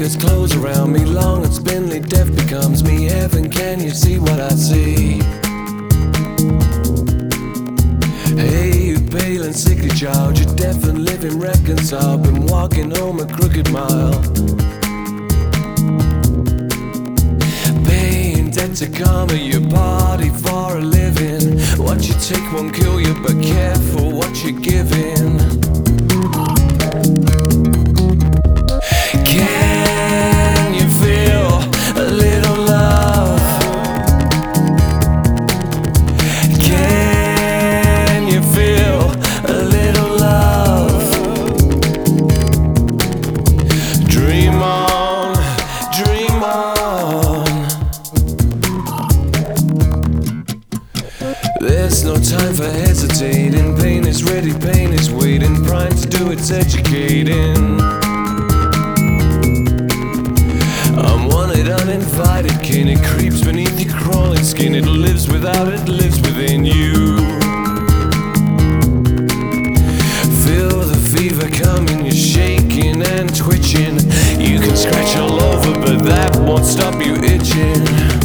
fingers close around me. Long and spindly, death becomes me. Heaven, can you see what I see? Hey, you pale and sickly child, you're deaf and living reconciled. Been walking home a crooked mile, paying debt to karma. Your body for a living. What you take won't kill you, but careful what you're giving. Can you feel a little love? Can you feel a little love? Dream on, dream on. There's no time for hesitating. Pain is ready, pain is waiting. Prime to do its educating. I'm wanted, uninvited kin. It creeps beneath your crawling skin. It lives without, it lives within you. Feel the fever coming, you're shaking and twitching. You can scratch all over, but that won't stop you itching.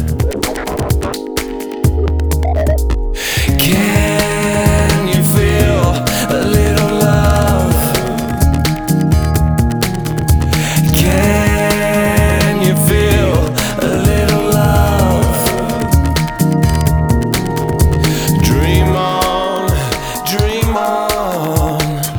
Can you feel a little love? Can you feel a little love? Dream on, dream on.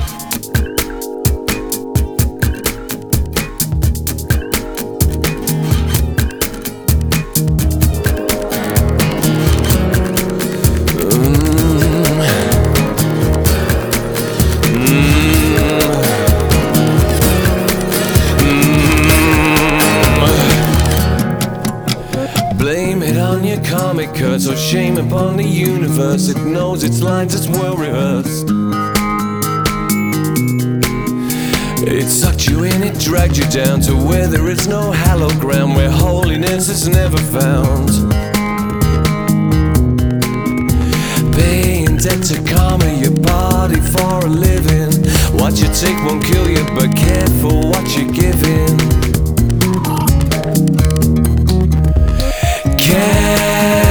Blame it on your karmic curse, or shame upon the universe. It knows its lines, it's well rehearsed. It sucked you in, it dragged you down to where there is no hallowed ground, where holiness is never found. Paying debt to karma, your body for a living. What you take won't kill you, but careful what you're giving. Can